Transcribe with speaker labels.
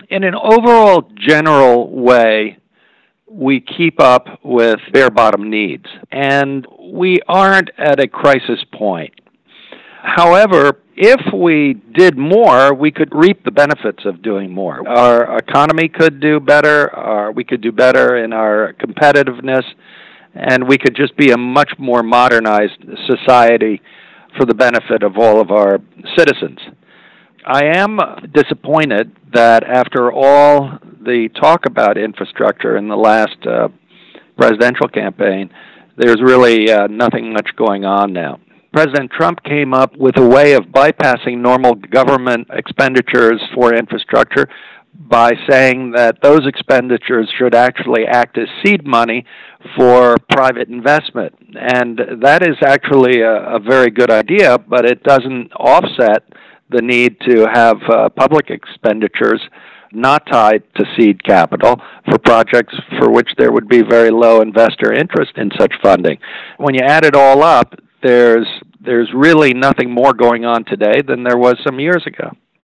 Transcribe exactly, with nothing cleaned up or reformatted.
Speaker 1: In an overall general way, we keep up with bare bottom needs, and we aren't at a crisis point. However, if we did more, we could reap the benefits of doing more. Our economy could do better, or we could do better in our competitiveness, and we could just be a much more modernized society for the benefit of all of our citizens. I am disappointed that after all the talk about infrastructure in the last uh, presidential campaign, there's really uh, nothing much going on now. President Trump came up with a way of bypassing normal government expenditures for infrastructure by saying that those expenditures should actually act as seed money for private investment. And that is actually a, a very good idea, but it doesn't offset the need to have uh, public expenditures not tied to seed capital for projects for which there would be very low investor interest in such funding. When you add it all up, there's there's really nothing more going on today than there was some years ago.